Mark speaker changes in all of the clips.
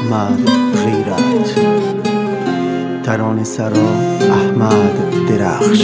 Speaker 1: محمد غیرت، ترانه سرا احمد درخش.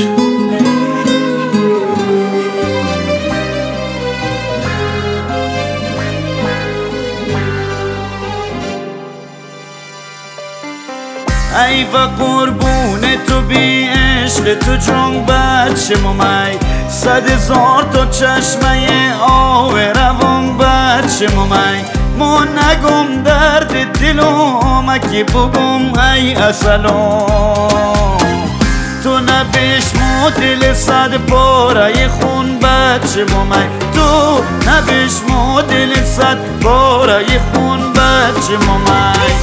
Speaker 2: ای و قربون تو بی عشق تو جون بچه ممی، 100,000 تا چشمه آب روان بچه ممی. ما نگم درد دلم که بگم ای اصلام، تو نبشمو دل 100 پاره خون بچه ممی، تو نبشمو دل 100 پاره خون بچه ممی.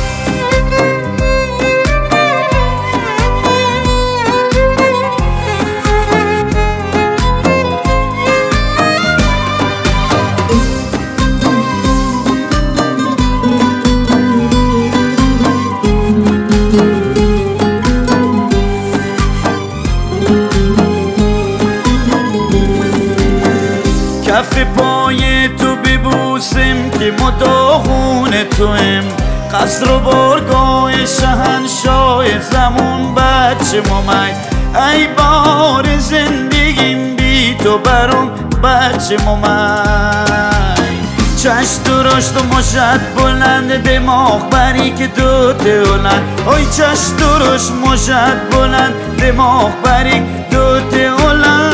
Speaker 2: کف پای تو ببوسم که ما داغون تویم، قصر و بارگاه شهنشاه زمون بچه ممی. ای بار زندگیم بی تو برام بچه ممی. چشم درشت و مشت بلند دماغ بری که دو تولند، ای چشم درشت مشت بلند دماغ بری دو تولند.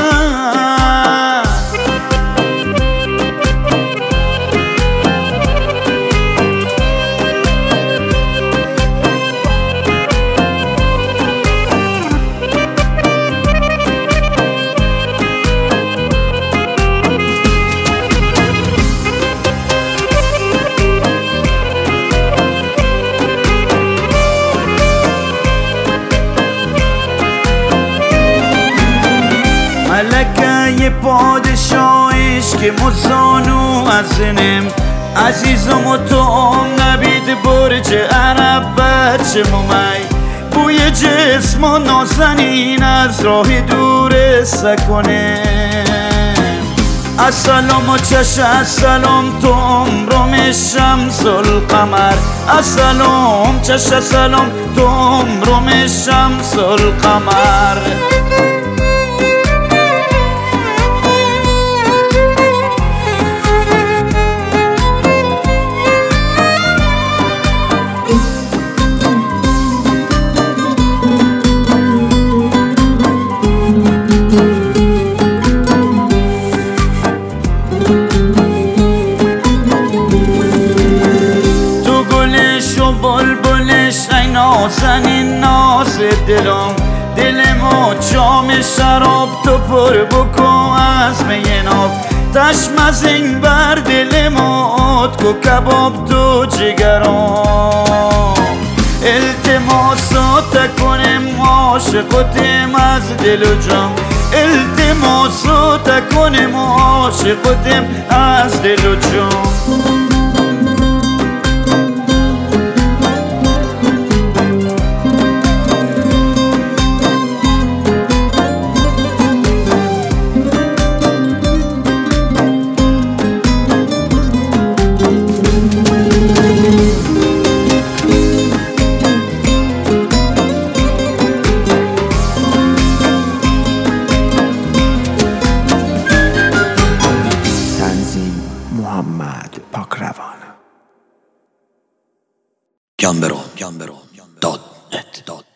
Speaker 2: ملکه پادشاهش که مزانو ازنم، عزیزم و تو نبید برج عرب بچه ممی. بوی جسم و نازنین از راه دور سکنم، السلام و چش السلام تو عمرم شمس القمر، السلام چش السلام تو عمرم شمس القمر. بلبلش ای نازنین ناز دلم، دلمو جام شراب تو پر بکن از می ناب. تشم از این بر دلمات کو کباب تو جگرام، التماسو تکنم عاشقتم از دل و جام، التماسو تکنم عاشقتم از دل و جام.
Speaker 1: محمد پاکروان.
Speaker 3: Gambero.net